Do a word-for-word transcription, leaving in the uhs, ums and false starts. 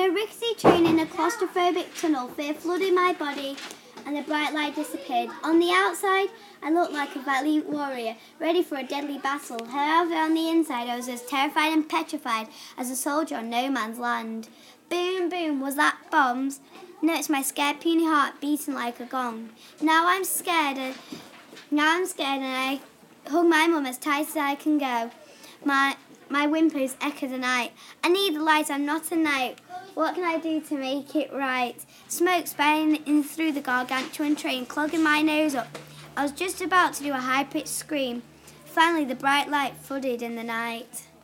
a rickety train in a claustrophobic tunnel. Fear flooded my body and the bright light disappeared. On the outside, I looked like a valiant warrior, ready for a deadly battle. However, on the inside, I was as terrified and petrified as a soldier on no man's land. Boom, boom, was that bombs? No, it's my scared puny heart beating like a gong. Now I'm scared, and, now I'm scared and I hug my mum as tight as I can go. My my whimpers echo the night. I need the light, I'm not a knight. What can I do to make it right? Smoke spouting in through the gargantuan train, clogging my nose up. I was just about to do a high-pitched scream. Finally, the bright light flooded in the night.